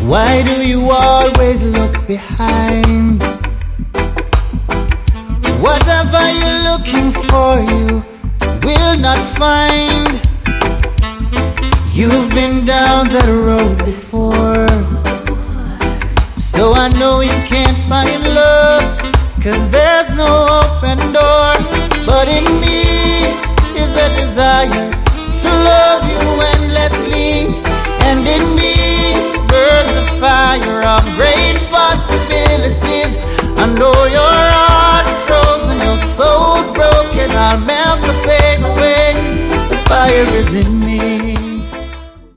Why do you always look behind? Whatever you're looking for, you will not find. You've been down that road before, so I know you can't find love, 'cause there's no open door. But in me is the desire to love you endlessly, and in me burns a fire of great possibilities. I know your heart's frozen, your soul's broken. I'll melt the flame away. The fire is in me.